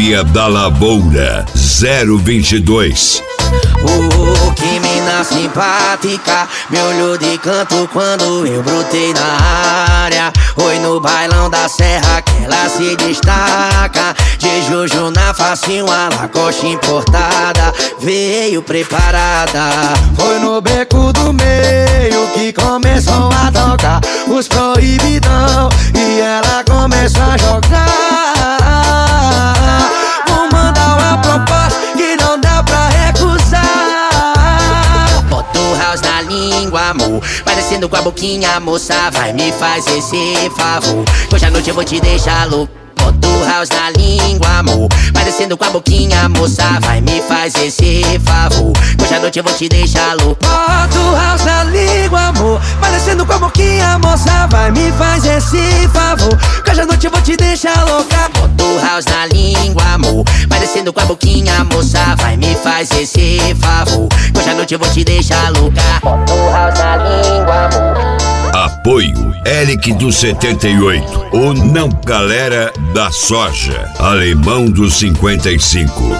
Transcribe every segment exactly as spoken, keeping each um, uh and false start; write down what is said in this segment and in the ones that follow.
Máfia da Lavoura zero vinte e dois. Oh, que mina simpática, me olhou de canto quando eu brotei na área. Oi, no bailão da serra que ela se destaca. De Jojo na facinho, a Lacoste importada, veio preparada. Foi no beco do meio que começou a tocar os proibidão e ela começou a jogar. Vou mandar uma proposta que não dá pra recusar. Bota o house na língua, amor, parecendo com a boquinha, moça, vai me fazer esse favor. Hoje à noite eu vou te deixar louco. Bota o house na língua, amor, parecendo com a boquinha, moça, vai me fazer esse favor. Hoje à noite eu vou te deixar louco. Bota o house na língua, amor, parecendo com a boquinha, moça, vai me fazer esse favor. Hoje à noite eu vou te deixar louca. Bota o house na língua, amor, parecendo com a boquinha, moça, vai me fazer esse favor. Hoje à noite eu vou te deixar louca. Bota o house na língua, amor. Apoio Eric do setenta e oito, o não galera da soja, alemão do cinquenta e cinco.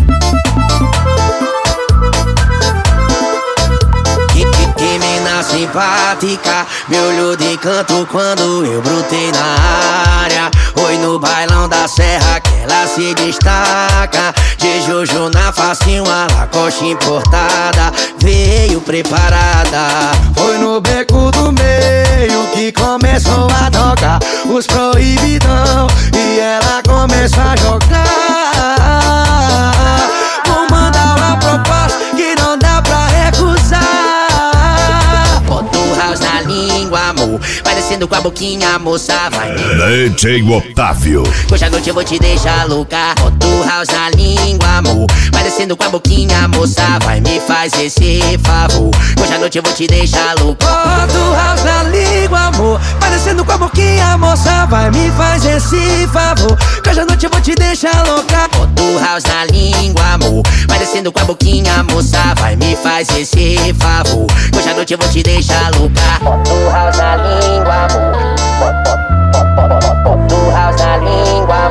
Que, que, que mina simpática, me olhou de canto quando eu brotei na área. Oi, no bailão da serra que ela se destaca. De Jojo na facinho, a Lacoste importada, veio preparada. Foi no beco do meio que começou a tocar os proibidão e ela começou a jogar. Vou mandar uma proposta que não dá pra recusar. Bota o house na língua, amor, parecendo com a boquinha, moça, vai me... D J Otávio. Hoje à noite eu vou te deixar louca. Bota o house na língua, amor, parecendo com a boquinha, moça, vai me fazer esse favor. Hoje à noite eu vou te deixar louca. Bota o house na língua, amor, parecendo com a boquinha, moça, vai me fazer esse favor. Hoje à noite eu vou te deixar louca. Bota o house na língua, amor, parecendo com a boquinha, moça, vai me fazer esse favor. Hoje à noite eu vou te deixar louca. Bota o house na língua, amor, bota o house na língua,